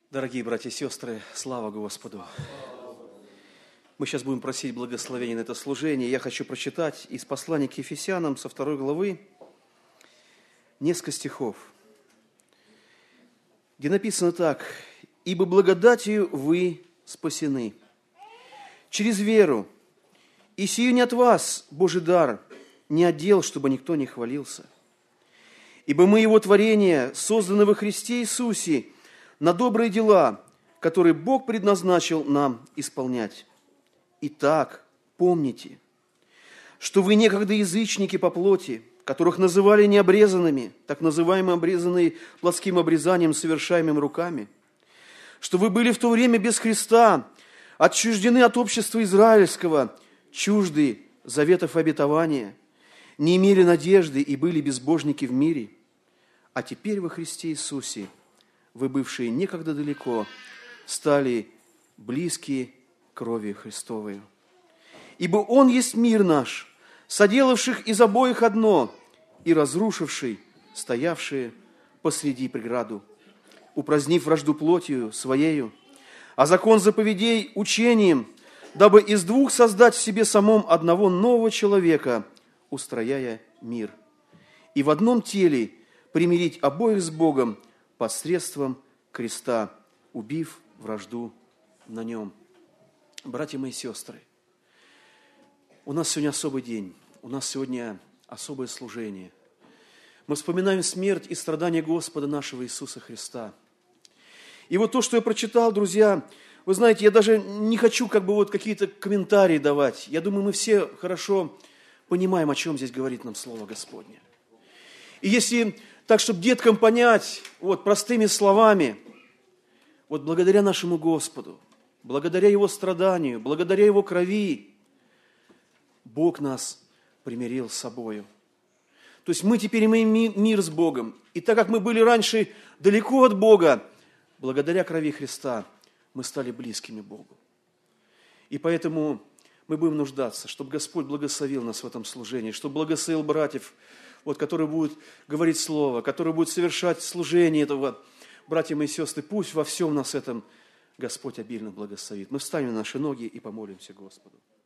Дорогие братья и сестры, слава Господу! Мы сейчас будем просить благословения на это служение. Я хочу прочитать из послания к Ефесянам со 2 главы несколько стихов, где написано так: «Ибо благодатью вы спасены через веру, и сию не от вас, Божий дар, не от дел, чтобы никто не хвалился. Ибо мы Его творение, созданы во Христе Иисусе, на добрые дела, которые Бог предназначил нам исполнять. Итак, помните, что вы некогда язычники по плоти, которых называли необрезанными, так называемые обрезанные плотским обрезанием, совершаемым руками, что вы были в то время без Христа, отчуждены от общества израильского, чужды заветов обетования, не имели надежды и были безбожники в мире. А теперь во Христе Иисусе вы, бывшие некогда далеко, стали близки крови Христовой. Ибо Он есть мир наш, соделавших из обоих одно и разрушивший стоявшие посреди преграду, упразднив вражду плотью Своею, а закон заповедей учением, дабы из двух создать в себе самом одного нового человека, устрояя мир, и в одном теле примирить обоих с Богом посредством креста, убив вражду на нем». Братья мои и сестры, у нас сегодня особый день, у нас сегодня особое служение. Мы вспоминаем смерть и страдания Господа нашего Иисуса Христа. И вот то, что я прочитал, друзья, вы знаете, я даже не хочу какие-то комментарии давать. Я думаю, мы все хорошо понимаем, о чем здесь говорит нам Слово Господне. И если так, чтобы деткам понять, простыми словами, благодаря нашему Господу, благодаря Его страданию, благодаря Его крови, Бог нас примирил с собою. То есть мы теперь имеем мир с Богом. И так как мы были раньше далеко от Бога, благодаря крови Христа мы стали близкими Богу. И поэтому мы будем нуждаться, чтобы Господь благословил нас в этом служении, чтобы благословил братьев, которые будут говорить Слово, которые будут совершать служение этого. Братья мои и сестры, пусть во всем нас этом Господь обильно благословит. Мы встанем на наши ноги и помолимся Господу.